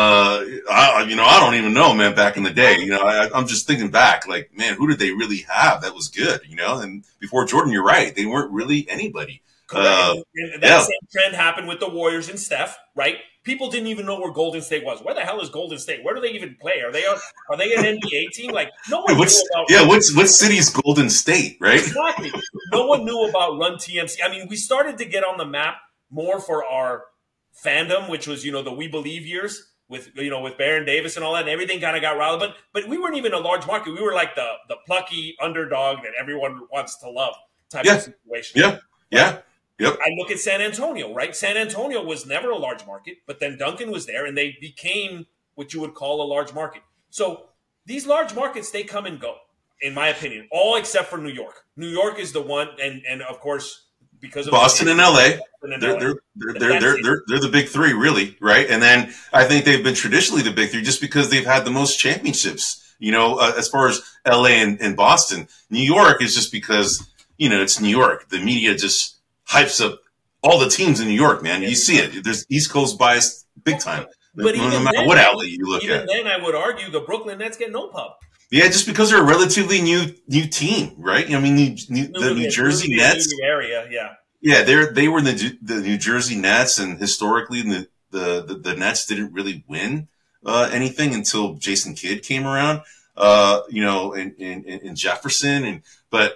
I don't even know, man. Back in the day, I'm just thinking back, like, man, who did they really have that was good? And before Jordan, you're right, they weren't really anybody. That same trend happened with the Warriors and Steph, right? People didn't even know where Golden State was. Where the hell is Golden State? Where do they even play? Are they an NBA team? Like, no one knew about. Yeah, what city's Golden State, right? Exactly. No one knew about Run TMC. I mean, we started to get on the map more for our fandom, which was the We Believe years with Baron Davis and all that, and everything kind of got relevant. But we weren't even a large market. We were like the plucky underdog that everyone wants to love type of situation. Yeah. Yep. I look at San Antonio, right? San Antonio was never a large market, but then Duncan was there, and they became what you would call a large market. So these large markets, they come and go, in my opinion, all except for New York. New York is the one, and of course, because of Boston and LA, they're the big 3, really, right? And then I think they've been traditionally the big 3 just because they've had the most championships. As far as LA and Boston, New York is just because it's New York. The media just hypes up all the teams in New York, man. You see it. There's East Coast bias big time. But no matter what outlet you look at. Even then, I would argue the Brooklyn Nets get no pub. Yeah, just because they're a relatively new team, right? I mean, the New Jersey Nets area, they were the New Jersey Nets, and historically, the Nets didn't really win anything until Jason Kidd came around, and Jefferson, but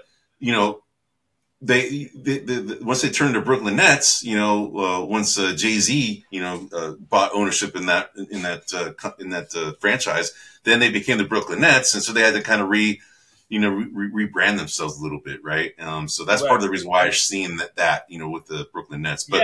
They once they turned to Brooklyn Nets, once Jay-Z, bought ownership in that franchise, then they became the Brooklyn Nets, and so they had to kind of rebrand themselves a little bit, right? So that's part of the reason why I've seen that with the Brooklyn Nets. But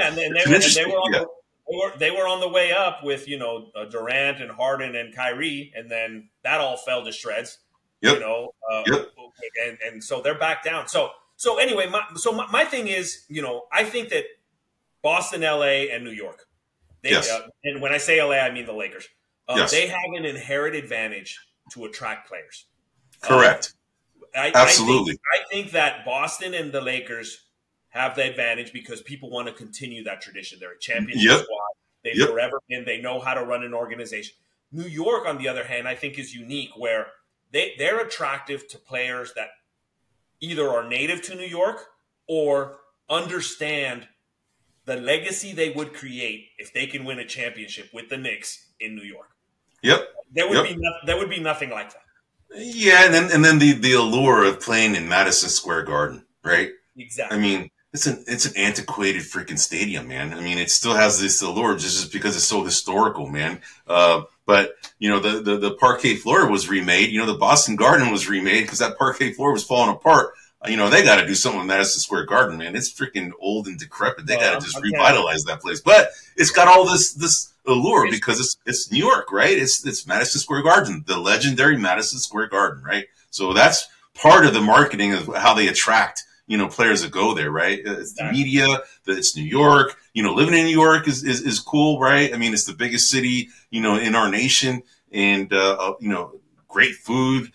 they were on the way up with Durant and Harden and Kyrie, and then that all fell to shreds. Yep. And so they're back down. So anyway, my thing is, I think that Boston, LA, and New York, and when I say LA, I mean the Lakers. They have an inherent advantage to attract players. Correct. Absolutely. I think that Boston and the Lakers have the advantage because people want to continue that tradition. They're a championship squad. They've forever been. They know how to run an organization. New York, on the other hand, I think is unique where they're attractive to players that either are native to New York or understand the legacy they would create if they can win a championship with the Knicks in New York. Yep. There would be nothing like that. Yeah, and then the allure of playing in Madison Square Garden, right? Exactly. I mean, it's an antiquated freaking stadium, man. I mean, it still has this allure just because it's so historical, man. But the parquet floor was remade. The Boston Garden was remade because that parquet floor was falling apart. They got to do something with Madison Square Garden, man. It's freaking old and decrepit. They got to just revitalize that place. But it's got all this allure because it's New York, right? It's Madison Square Garden, the legendary Madison Square Garden, right? So that's part of the marketing of how they attract, players that go there, right? It's the media, it's New York. Living in New York is cool, right? I mean, it's the biggest city, in our nation, and great food.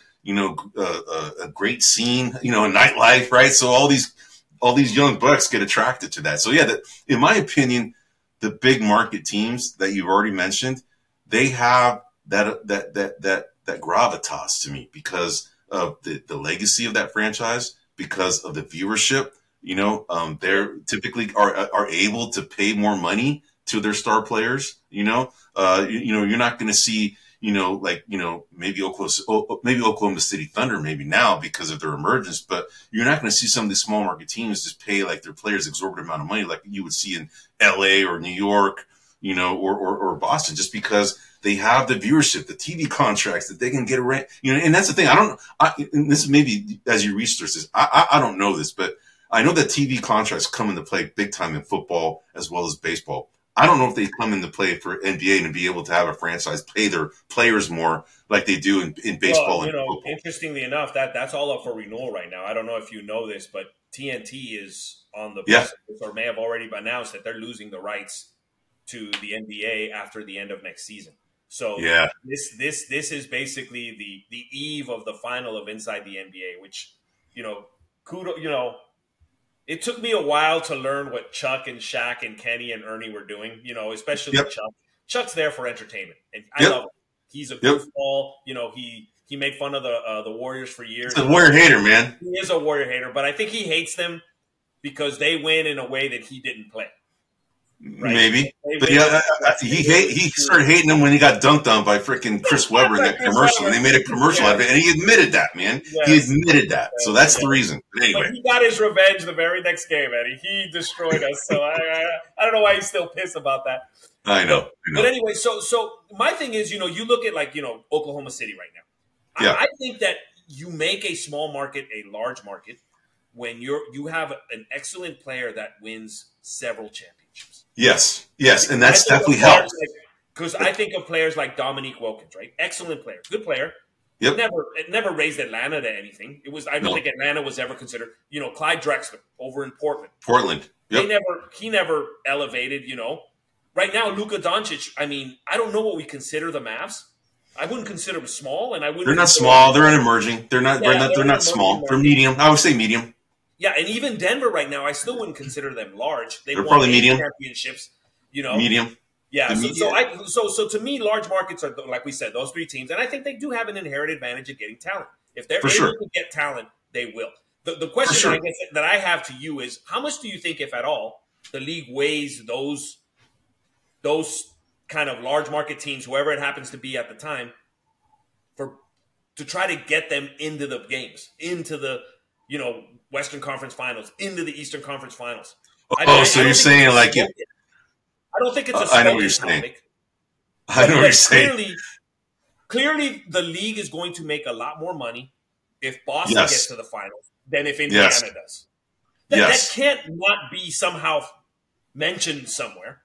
A great scene, a nightlife, right? So all these young bucks get attracted to that. So yeah, in my opinion, the big market teams that you've already mentioned, they have that gravitas to me because of the legacy of that franchise, because of the viewership. They're typically are able to pay more money to their star players. You're not going to see. Maybe Oklahoma City Thunder, maybe now because of their emergence, but you're not going to see some of these small market teams just pay like their players exorbitant amount of money like you would see in LA or New York, or Boston, just because they have the viewership, the TV contracts that they can get around, and that's the thing. And this is maybe as you research this, I don't know this, but I know that TV contracts come into play big time in football as well as baseball. I don't know if they come into play for NBA and be able to have a franchise pay their players more like they do in baseball and football. Interestingly enough, that's all up for renewal right now. I don't know if you know this, but TNT is on the or may have already announced that they're losing the rights to the NBA after the end of next season. So this is basically the eve of the final of Inside the NBA, which it took me a while to learn what Chuck and Shaq and Kenny and Ernie were doing, especially Chuck. Chuck's there for entertainment. And I love him. He's a goofball. He made fun of the Warriors for years. He's a Warrior hater, man. He is a Warrior hater, but I think he hates them because they win in a way that he didn't play. Right? Maybe. But he started hating them when he got dunked on by freaking Chris Webber in that commercial. And they made a commercial out of it. And he admitted that, man. Yes. He admitted that. So that's the reason. But anyway. But he got his revenge the very next game, Eddie. He destroyed us. So I don't know why he's still pissed about that. I know. But anyway, so my thing is, you look at Oklahoma City right now. Yeah. I think that you make a small market a large market when you have an excellent player that wins several championships. Yes, and that's definitely helps. Because I think of players like Dominique Wilkins, right? Excellent player, good player. Yep. It never raised Atlanta to anything. I don't think Atlanta was ever considered. Clyde Drexler over in Portland. Yep. He never elevated. Right now, Luka Doncic. I mean, I don't know what we consider the Mavs. I wouldn't consider them small, and I wouldn't. They're not small. They're an emerging. They're not. They're not small. They're medium. I would say medium. Yeah, and even Denver right now, I still wouldn't consider them large. They're probably medium championships. Medium. Yeah. So to me, large markets are, like we said, those three teams, and I think they do have an inherent advantage of getting talent. If they're able to get talent, they will. The question that I have to you is, how much do you think, if at all, the league weighs those kind of large market teams, whoever it happens to be at the time, to try to get them into the games, into the Western Conference Finals, into the Eastern Conference Finals. So you're saying like it? I don't think it's a I know what you're saying. Topic. I know what you're saying. Clearly, the league is going to make a lot more money if Boston gets to the finals than if Indiana does. That can't not be somehow mentioned somewhere.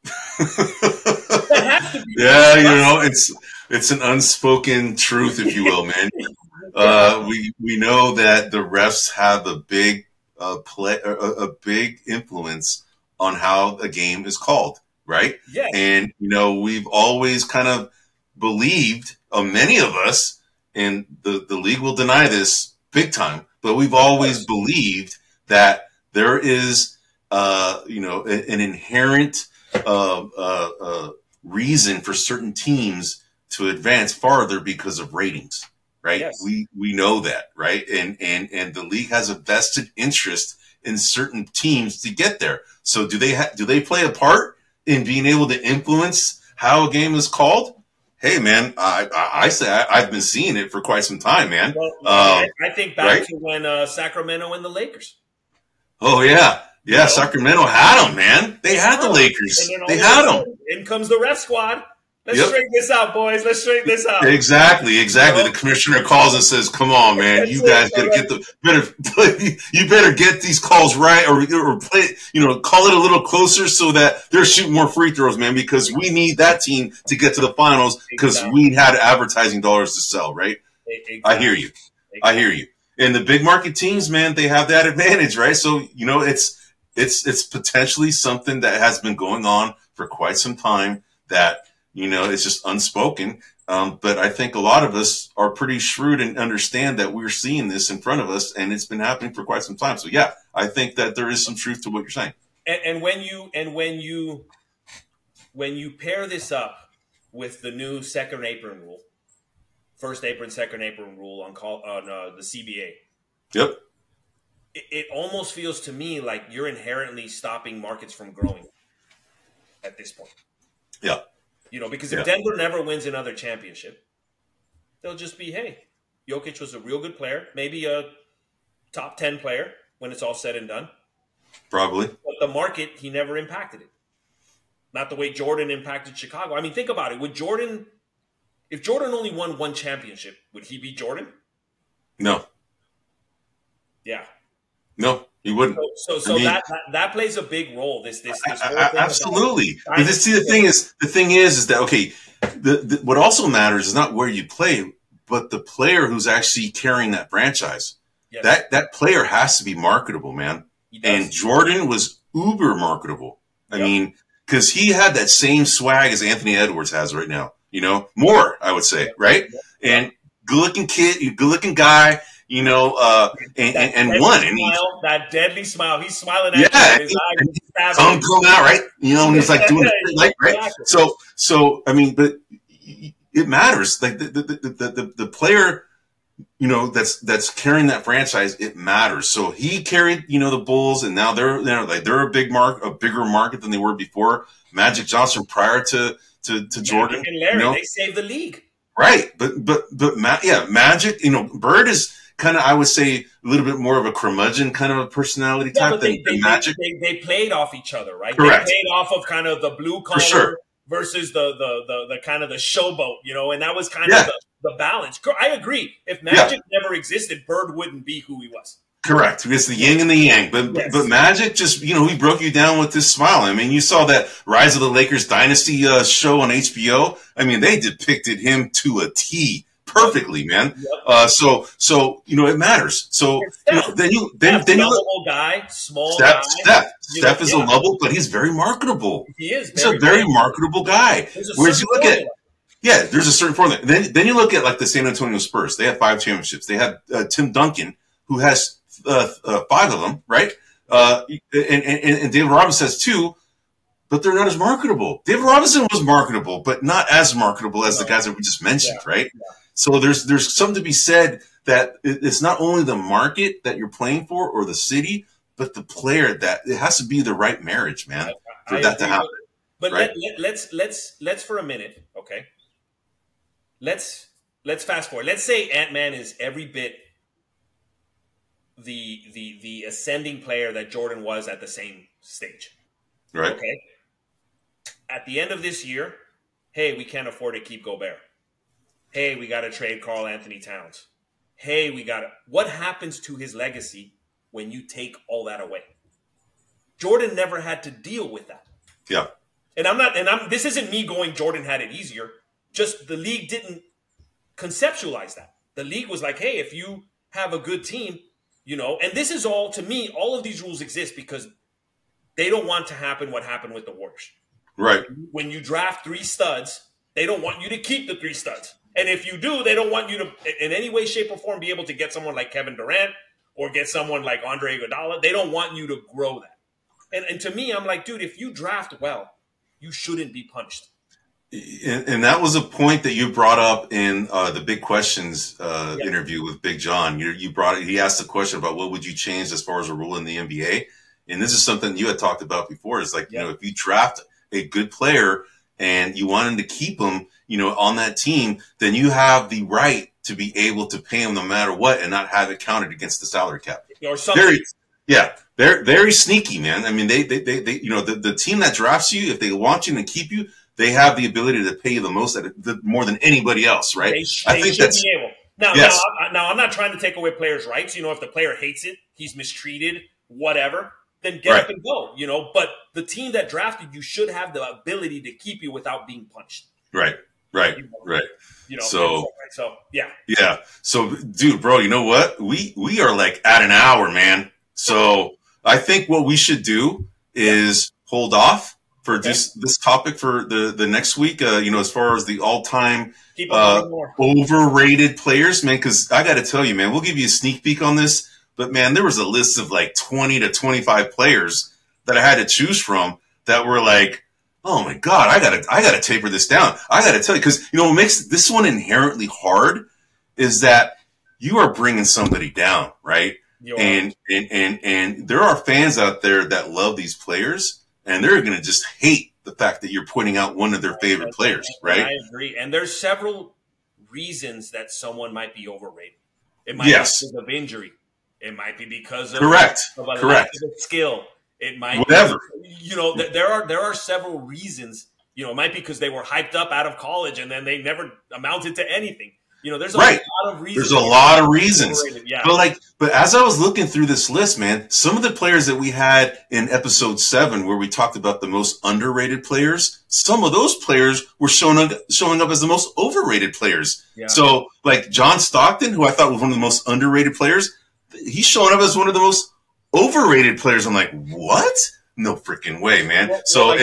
That has to be. It's an unspoken truth, if you will, man. We know that the refs have a big big influence on how a game is called, right? Yeah. And we've always kind of believed, many of us, and the league will deny this big time, but we've always believed that there is, an inherent reason for certain teams to advance farther because of ratings, right? Yes. We know that, right? And the league has a vested interest in certain teams to get there. So do they play a part in being able to influence how a game is called? Hey, man, I say I've been seeing it for quite some time, man. Well, I think back right? to when Sacramento and the Lakers. Oh, yeah. Yeah, Sacramento had them, man. They had the Lakers. They had them. In comes the ref squad. Let's straighten this out, boys. Let's straighten this out. Exactly. The commissioner calls and says, "Come on, man, you guys gotta get you better get these calls right, or play, call it a little closer so that they're shooting more free throws, man, because we need that team to get to the finals because we had advertising dollars to sell, right?" Exactly. I hear you. And the big market teams, man, they have that advantage, right? So it's potentially something that has been going on for quite some time that. It's just unspoken. But I think a lot of us are pretty shrewd and understand that we're seeing this in front of us, and it's been happening for quite some time. So, yeah, I think that there is some truth to what you're saying. And when you pair this up with the new second apron rule, first apron, second apron rule on the CBA, yep, it almost feels to me like you're inherently stopping markets from growing at this point. Yeah. Because if Denver never wins another championship, they'll just be, hey, Jokic was a real good player, maybe a top 10 player when it's all said and done. Probably. But the market, he never impacted it. Not the way Jordan impacted Chicago. I mean, think about it. If Jordan only won one championship, would he be Jordan? No. Yeah. No. He wouldn't. So that plays a big role. This whole thing absolutely. But the thing is that okay. What also matters is not where you play, but the player who's actually carrying that franchise. Yes. That player has to be marketable, man. And Jordan was uber marketable. I mean, because he had that same swag as Anthony Edwards has right now. More, I would say, right? Yep. And good-looking kid, good-looking guy. And won. That deadly smile. He's smiling at you. Yeah. Tongue coming out, right? And he's like doing it, like, right? Exactly. So, I mean, but it matters. Like the player, that's carrying that franchise, it matters. So he carried, the Bulls, and now they're a bigger market than they were before. Magic Johnson prior to Jordan. And Larry, they saved the league. Right. But Magic, Bird is kind of, I would say, a little bit more of a curmudgeon kind of a personality type than Magic. They played off each other, right? Correct. They played off of kind of the blue collar versus the kind of the showboat, and that was kind of the balance. I agree. If Magic never existed, Bird wouldn't be who he was. Correct. It's the yin and the yang. But Magic just, he broke you down with this smile. I mean, you saw that Rise of the Lakers Dynasty show on HBO. I mean, they depicted him to a T. Perfectly, man. Yep. So it matters. So then you look guy, small guy. Steph is a lovable, but he's very marketable. He is. He's a very marketable guy. Whereas you look at there's a certain formula. Then you look at like the San Antonio Spurs. They have 5 championships. They have Tim Duncan, who has 5 of them, right? And David Robinson has 2. But they're not as marketable. David Robinson was marketable, but not as marketable as the guys that we just mentioned, right? Yeah. So there's something to be said that it's not only the market that you're playing for or the city, but the player that it has to be the right marriage, man, for that to happen. But right? let's for a minute, okay? Let's fast forward. Let's say Ant-Man is every bit the ascending player that Jordan was at the same stage. Right. Okay. At the end of this year, hey, we can't afford to keep Gobert. Hey, we got to trade Karl Anthony Towns. Hey, what happens to his legacy when you take all that away? Jordan never had to deal with that. Yeah. This isn't me going Jordan had it easier. Just the league didn't conceptualize that. The league was like, hey, if you have a good team, and this is all, to me, all of these rules exist because they don't want to happen what happened with the Warriors. Right. When you draft 3 studs, they don't want you to keep the 3 studs. And if you do, they don't want you to, in any way, shape, or form, be able to get someone like Kevin Durant or get someone like Andre Iguodala. They don't want you to grow that. And to me, I'm like, dude, if you draft well, you shouldn't be punished. And that was a point that you brought up in the Big Questions interview with Big John. He asked a question about what would you change as far as a rule in the NBA. And this is something you had talked about before. It's like, if you draft a good player and you want him to keep him, on that team, then you have the right to be able to pay him no matter what and not have it counted against the salary cap. Or something. They're very sneaky, man. I mean, they the team that drafts you, if they want you and keep you, they have the ability to pay you the most, more than anybody else, right? I think that's be able. Now, I'm not trying to take away players' rights. If the player hates it, he's mistreated, whatever, then get up and go. But the team that drafted you should have the ability to keep you without being punished. Right. So yeah. So, dude, bro, you know what? We are like at an hour, man. So I think what we should do is hold off for this topic for the next week. As far as the all-time overrated players, man. Because I got to tell you, man, we'll give you a sneak peek on this. But man, there was a list of like 20 to 25 players that I had to choose from that were like, oh my God, I gotta taper this down. I gotta tell you, because what makes this one inherently hard is that you are bringing somebody down, right? And there are fans out there that love these players, and they're gonna just hate the fact that you're pointing out one of their favorite players, right? I agree. And there's several reasons that someone might be overrated. It might be because of injury. It might be because of lack of skill. It might whatever. There are several reasons. It might be because they were hyped up out of college and then they never amounted to anything. There's a lot of reasons. There's a lot of reasons. Yeah. But as I was looking through this list, man, some of the players that we had in episode 7, where we talked about the most underrated players, some of those players were showing up as the most overrated players. Yeah. So, like John Stockton, who I thought was one of the most underrated players, he's showing up as one of the most overrated players. I'm like, what? No freaking way, man.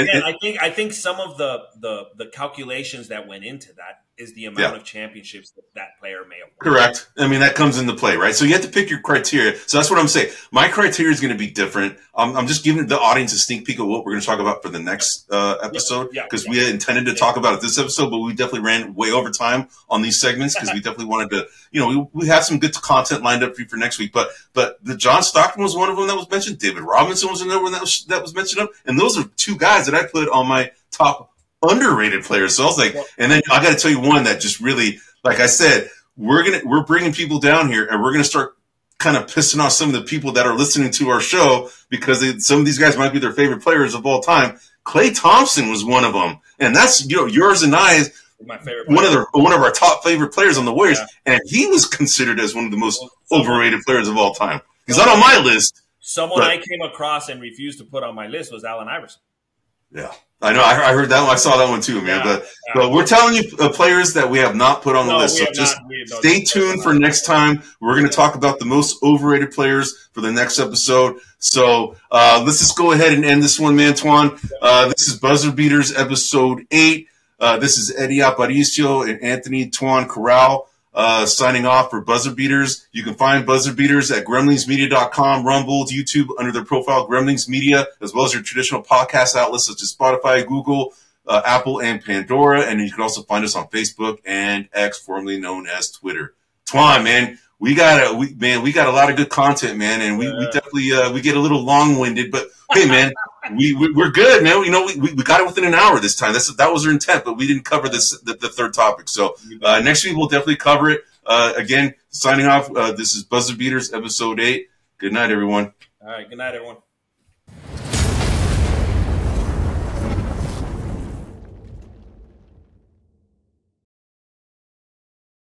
I think some of the calculations that went into that is the amount of championships that player may have won. Correct. I mean, that comes into play, right? So you have to pick your criteria. So that's what I'm saying. My criteria is going to be different. I'm just giving the audience a sneak peek of what we're going to talk about for the next episode, because we had intended to talk about it this episode, but we definitely ran way over time on these segments because we definitely wanted to, we have some good content lined up for you for next week. But the John Stockton was one of them that was mentioned. David Robinson was another one that was mentioned. And those are two guys that I put on my top underrated players. So I was like, and then I got to tell you one that just really, like I said, we're bringing people down here and we're going to start kind of pissing off some of the people that are listening to our show because some of these guys might be their favorite players of all time. Klay Thompson was one of them. And that's, yours and I's my favorite one of our top favorite players on the Warriors. And he was considered as one of the most overrated players of all time. He's not on my list. Someone I came across and refused to put on my list was Allen Iverson. Yeah. I know. I heard that one. I saw that one too, man. But we're telling you players that we have not put on the list. So just stay tuned for next time. We're going to talk about the most overrated players for the next episode. So let's just go ahead and end this one, man, Twan. This is Buzzer Beaters episode 8. This is Eddie Aparicio and Anthony Twan Corral signing off for Buzzer Beaters. You can find Buzzer Beaters at gremlingsmedia.com, Rumble, YouTube under their profile Gremlings Media, as well as your traditional podcast outlets such as Spotify, Google, Apple, and Pandora. And you can also find us on Facebook and X, formerly known as Twitter. Twan, man, we got a lot of good content, man, and we definitely we get a little long-winded, but hey, man, we're good, man. We got it within an hour this time. That was our intent, but we didn't cover the third topic. So next week we'll definitely cover it. Again, signing off. This is Buzzer Beaters episode 8. Good night, everyone. All right, good night, everyone.